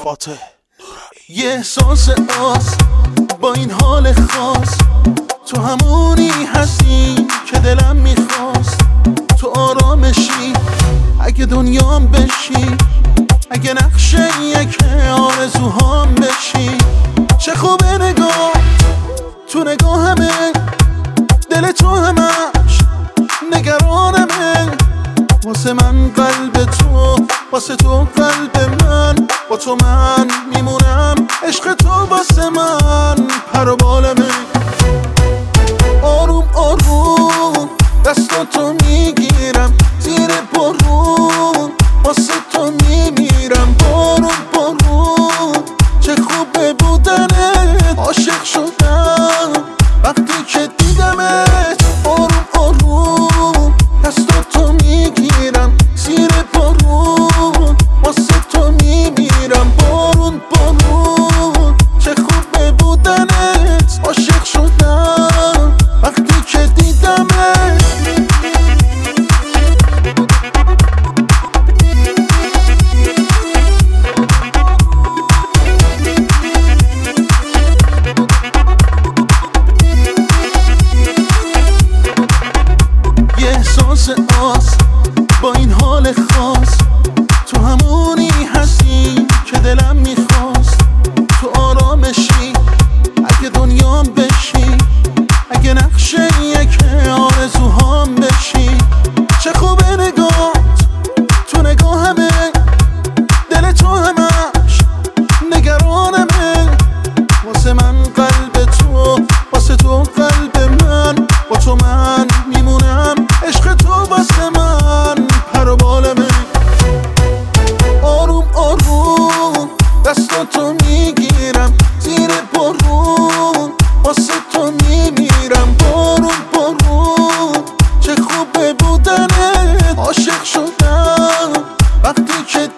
فاتح. یه احساس آس با این حال خاص، تو همونی هستی که دلم میخواست. تو آرامشی اگه دنیام بشی، اگه نقشه یک آرزوهام بشی. چه خوبه نگاه تو نگاهمه، دل تو همش نگرانمه. واسه من قلب تو، واسه تو قلب من، با تو من میمونم. عشق تو واسه من پر و بالمه. آروم آروم دستاتو میگیرم، زیر بارون واسه تو میمیرم. بارون بارون چه خوبه بودنت، عاشق شدم وقتی که دیدمت. آروم آروم دستاتو میگیرم، زیر بارون واسه تو میمیرم. بارون بارون چه خوبه بودنت، عاشق شدم وقتی که دیدمت. یه احساس آس با این حال خاص، تو همونی هستی که دلم میخواست. تو آرامشی اگه دنیام بشی، اگه نقشه یک آرزوهام بشی. چه خوبه نگات تو نگاهمه، دل تو همش نگرانمه. واسه من قلب تو، واسه تو قلب من، با تو من میمونم. عشق تو واسه من پر و بالمه. آروم آروم دستاتو میگیرم، زیر بارون واسه تو میمیرم. بارون بارون چه خوبه بودنت، عاشق شدم وقتی که